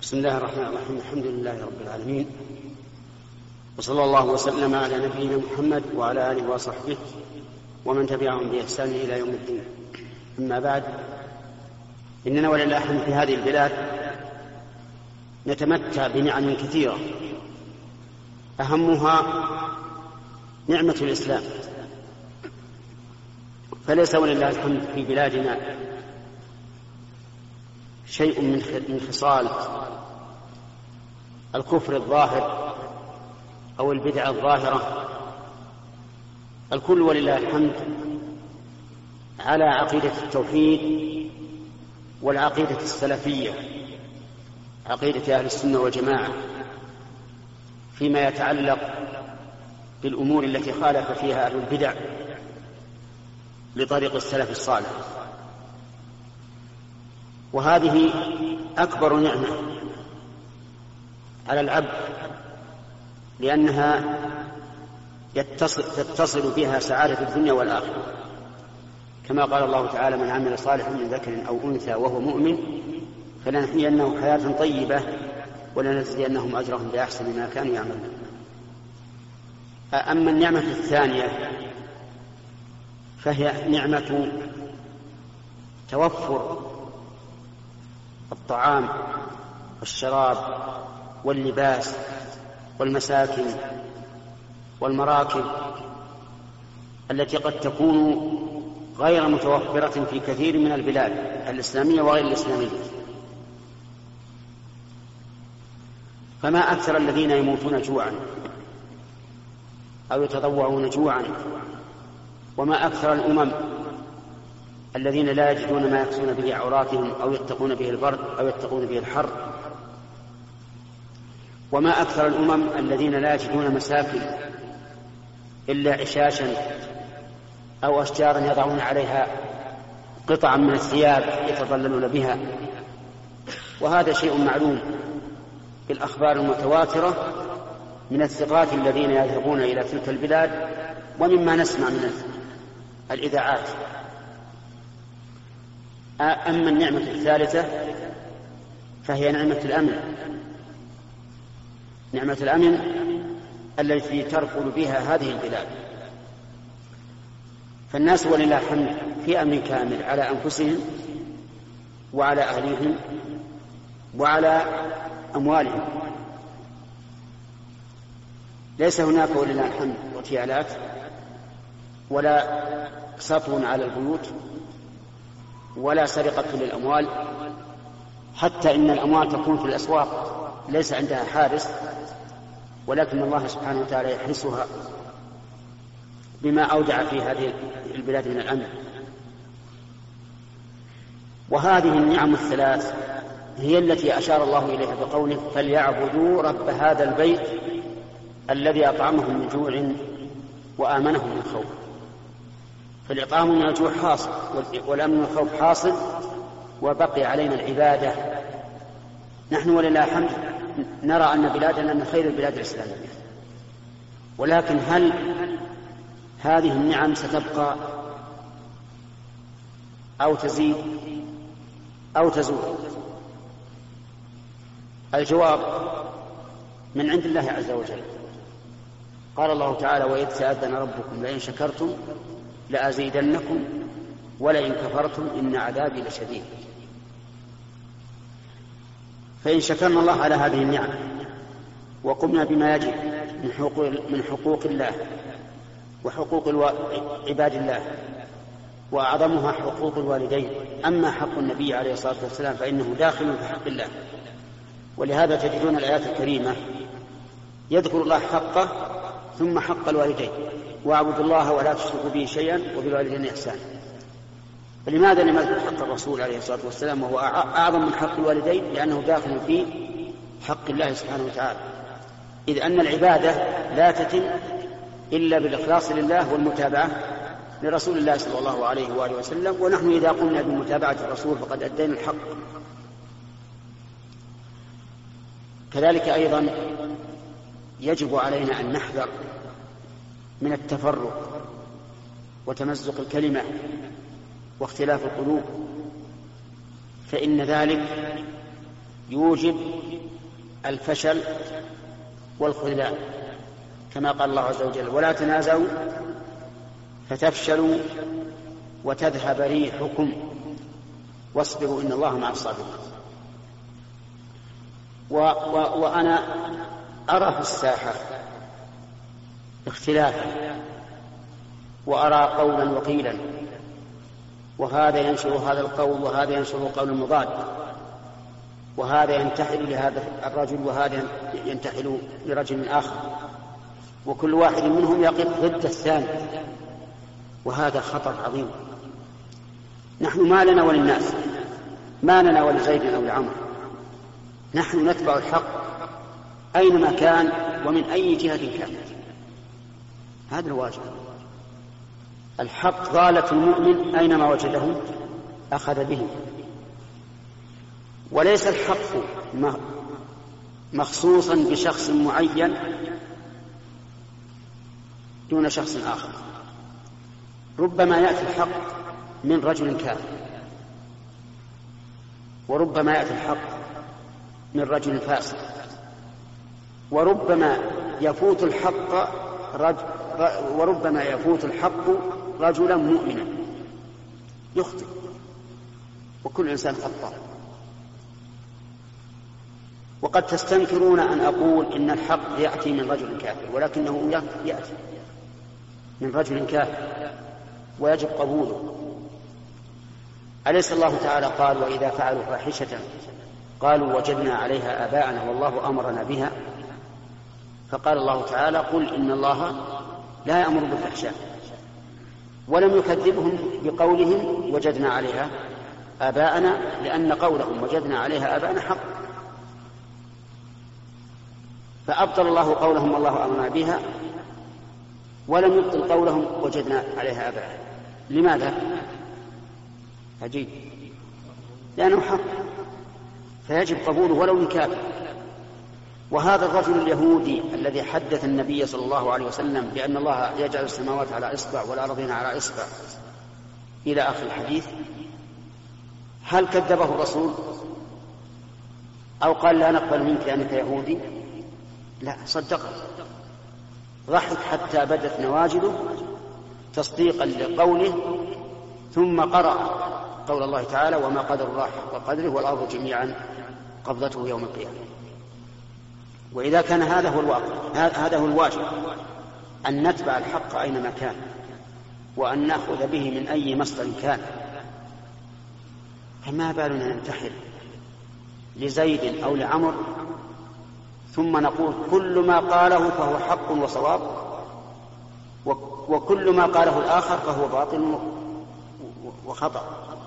بسم الله الرحمن الرحيم. الحمد لله رب العالمين، وصلى الله وسلم على نبينا محمد وعلى آله وصحبه ومن تبعهم بإحسان إلى يوم الدين. أما بعد، إننا ولله الحمد في هذه البلاد نتمتع بنعم كثيرة، أهمها نعمة الإسلام. فليس ولله الحمد في بلادنا شيء من خصال الكفر الظاهر أو البدعة الظاهرة، الكل ولله الحمد على عقيدة التوحيد والعقيدة السلفية، عقيدة أهل السنة والجماعة، فيما يتعلق بالأمور التي خالف فيها أهل البدع لطريق السلف الصالح. وهذه أكبر نعمة على العبد، لأنها تتصل بها سعادة الدنيا والآخرة، كما قال الله تعالى: من عمل صالحا من ذكر أو أنثى وهو مؤمن فلنحيينه حياة طيبة ولنجزينهم أجرهم بأحسن ما كانوا يعملون. أما النعمة الثانية فهي نعمة توفر الطعام والشراب واللباس والمساكن والمراكب، التي قد تكون غير متوفرة في كثير من البلاد الإسلامية وغير الإسلامية. فما أكثر الذين يموتون جوعا أو يتضوعون جوعا، وما أكثر الأمم الذين لا يجدون ما يكسون به عوراتهم أو يتقون به البرد أو يتقون به الحر، وما أكثر الأمم الذين لا يجدون مساكن إلا عشاشا أو أشجارا يضعون عليها قطعا من الثياب يتظللون بها. وهذا شيء معلوم بالأخبار المتواترة من الثقات الذين يذهبون إلى تلك البلاد، ومما نسمع من الإذاعات. أما النعمة الثالثة فهي نعمة الأمن، نعمة الأمن التي تركل بها هذه البلاد. فالناس ولله الحمد في أمن كامل على أنفسهم وعلى أهليهم وعلى أموالهم. ليس هناك ولله الحمد اغتيالات ولا سطو على البيوت ولا سرقة للأموال، حتى إن الأموال تكون في الأسواق ليس عندها حارس، ولكن الله سبحانه وتعالى يحرسها بما أودع في هذه البلاد من الأمن. وهذه النعم الثلاث هي التي أشار الله إليها بقوله: فليعبدوا رب هذا البيت الذي أطعمهم من جوع وآمنهم من خوف. فالإطعام من الجوع حاصل والأمن من الخوف حاصل، وبقي علينا العبادة. نحن ولله الحمد نرى أن بلادنا من خير البلاد الإسلامية، ولكن هل هذه النعم ستبقى أو تزيد أو تزول؟ الجواب من عند الله عز وجل. قال الله تعالى: وإذ تأذن ربكم لئن شكرتم لأزيدنكم ولئن كفرتم إن عذابي لشديد. فإن شكرنا الله على هذه النعم وقمنا بما يجب من حقوق الله وحقوق عباد الله، وأعظمها حقوق الوالدين. أما حق النبي عليه الصلاة والسلام فإنه داخل في حق الله، ولهذا تجدون الآيات الكريمة يذكر الله حقه ثم حق الوالدين: واعبدوا الله ولا تشركوا به شيئا وبالوالدين إحسانا. فلماذا لم يذكر حق الرسول عليه الصلاة والسلام وهو أعظم من حق الوالدين؟ لأنه داخل في حق الله سبحانه وتعالى، إذ أن العبادة لا تتم إلا بالإخلاص لله والمتابعة لرسول الله صلى الله عليه وآله وسلم. ونحن إذا قمنا بمتابعة الرسول فقد أدينا الحق. كذلك أيضا يجب علينا أن نحذر من التفرق وتمزق الكلمة واختلاف القلوب، فإن ذلك يوجب الفشل والخذلان، كما قال الله عز وجل: ولا تنازعوا فتفشلوا وتذهب ريحكم واصبروا إن الله مع الصابرين. وأنا أرى في الساحة اختلافا، وأرى قولا وقيلا، وهذا ينشر هذا القول وهذا ينشر القول المضاد، وهذا ينتحل لهذا الرجل وهذا ينتحل لرجل آخر، وكل واحد منهم يقف ضد الثاني، وهذا خطر عظيم. نحن ما لنا وللناس، ما لنا ولزيد أو لعمر، نحن نتبع الحق أينما كان ومن أي جهة كان. هذا الواجب. الحق ضالة المؤمن أينما وجده أخذ به، وليس الحق مخصوصا بشخص معين دون شخص آخر. ربما يأتي الحق من رجل كافر، وربما يأتي الحق من رجل فاسق، وربما يفوت الحق رجلا مؤمنا يخطئ، وكل إنسان خطأ. وقد تستنكرون أن أقول إن الحق يأتي من رجل كافر، ولكنه يأتي من رجل كافر ويجب قبوله. أليس الله تعالى قال: وإذا فعلوا فاحشة قالوا وجدنا عليها آباءنا والله أمرنا بها؟ فقال الله تعالى: قل إن الله لا يأمر بالفحشاء، ولم يكذبهم بقولهم وجدنا عليها آباءنا، لأن قولهم وجدنا عليها آباءنا حق، فأبطل الله قولهم والله أمرنا بها، ولم يبطل قولهم وجدنا عليها آباءنا. لماذا؟ عجيب، لأنه حق فيجب قبوله ولو من كافر. وهذا الرجل اليهودي الذي حدث النبي صلى الله عليه وسلم بأن الله يجعل السماوات على إصبع والأرضين على إصبع إلى آخر الحديث، هل كذبه الرسول أو قال لا نقبل منك لأنك يهودي؟ لا، صدقه، ضحك حتى بدت نواجذه تصديقا لقوله، ثم قرأ قول الله تعالى: وما قدر الله حق قدره والأرض جميعا قبضته يوم القيامة. وإذا كان هذا هو الواقع، هذا هو الواجب، أن نتبع الحق أينما كان، وأن نأخذ به من أي مصدر كان، فما بالنا ننتحل لزيد أو لعمر ثم نقول كل ما قاله فهو حق وصواب، وكل ما قاله الآخر فهو باطل وخطأ.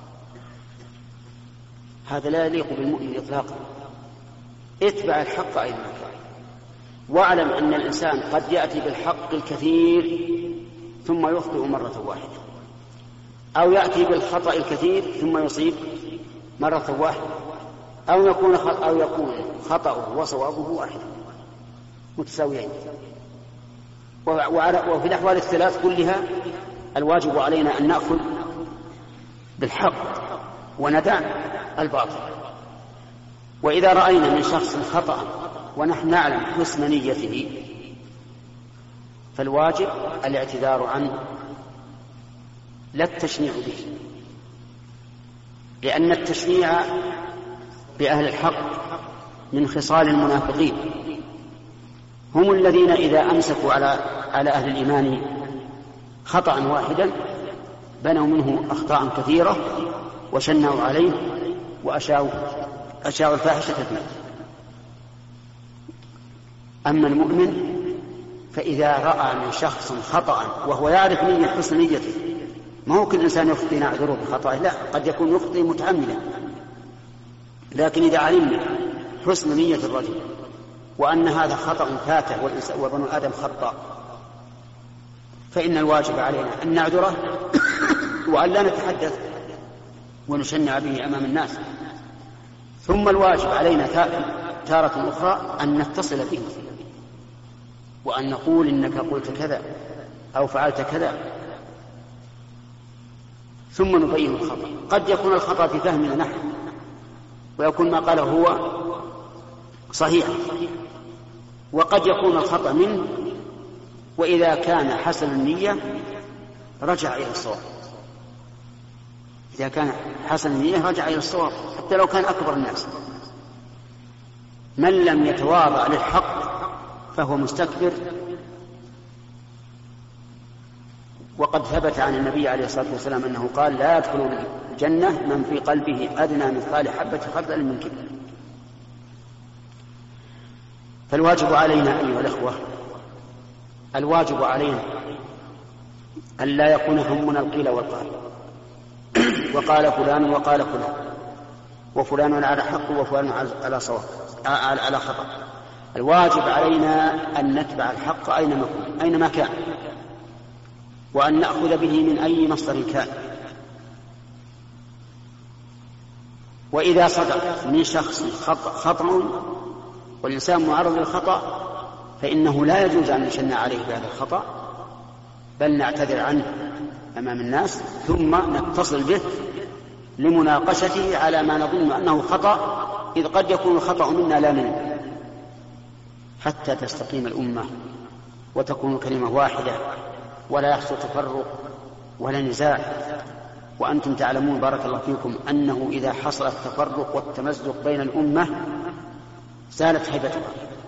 هذا لا يليق بالمؤمن إطلاقا. اتبع الحق أينما كان، واعلم أن الإنسان قد يأتي بالحق الكثير ثم يخطئ مرة واحدة، أو يأتي بالخطأ الكثير ثم يصيب مرة واحدة، أو يكون خطأه وصوابه واحد متساويين. وفي الأحوال الثلاث كلها الواجب علينا أن نأخذ بالحق وندع الباطل. وإذا رأينا من شخص خطأ ونحن نعلم حسن نيته فالواجب الاعتذار عنه لا التشنيع به، لأن التشنيع بأهل الحق من خصال المنافقين، هم الذين إذا أمسكوا على أهل الإيمان خطأ واحدا بنوا منه أخطاء كثيرة وشنعوا عليه وأشاعوا الفاحشة فيه. أما المؤمن فإذا رأى من شخص خطأ وهو يعرف نية حسن نيته، ما هو كل إنسان يخطئ نعذره بخطأه، لا، قد يكون يخطئ متعمدا، لكن إذا علمنا حسن نية الرجل وأن هذا خطأ فاته وبنو آدم خطأ، فإن الواجب علينا أن نعذره وأن لا نتحدث ونشنع به أمام الناس. ثم الواجب علينا تارة أخرى أن نتصل به وأن نقول إنك قلت كذا أو فعلت كذا، ثم نبين الخطأ. قد يكون الخطأ في فهمنا نحن، ويكون ما قاله هو صحيح، وقد يكون الخطأ منه، وإذا كان حسن النية رجع إلى الصواب. إذا كان حسن النية رجع إلى الصواب حتى لو كان أكبر الناس. من لم يتواضع للحق فهو مستكبر. وقد ثبت عن النبي عليه الصلاة والسلام أنه قال: لا يدخل الجنة من في قلبه أدنى مثقال حبة خردل من كبر. فالواجب علينا أيها الأخوة، الواجب علينا أن لا يكون همنا القيل والقال، وقال فلان وقال فلان، وفلان على حق وفلان على صواب على خطأ. الواجب علينا أن نتبع الحق أينما كان، وأن نأخذ به من أي مصدر كان. وإذا صدر من شخص خطأ والإنسان معرض للخطأ فإنه لا يجوز أن نشنع عليه بهذا الخطأ، بل نعتذر عنه أمام الناس ثم نتصل به لمناقشته على ما نظن أنه خطأ، إذ قد يكون الخطأ منا لا منه، حتى تستقيم الأمة وتكون كلمة واحدة ولا يحصل تفرق ولا نزاع. وأنتم تعلمون بارك الله فيكم أنه إذا حصل التفرق والتمزق بين الأمة زالت هيبتها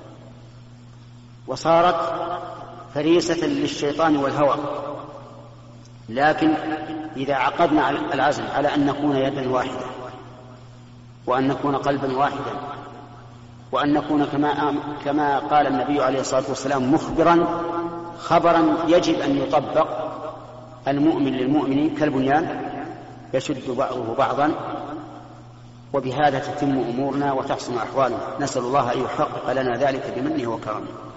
وصارت فريسة للشيطان والهوى. لكن إذا عقدنا العزم على أن نكون يدا واحدة، وأن نكون قلبا واحدا، وأن نكون كما قال النبي عليه الصلاة والسلام مخبرا خبرا يجب أن يطبق: المؤمن للمؤمن كالبنيان يشد بعضه بعضا. وبهذا تتم أمورنا وتحسن أحوالنا. نسأل الله أن يحقق لنا ذلك بمنه وكرمه.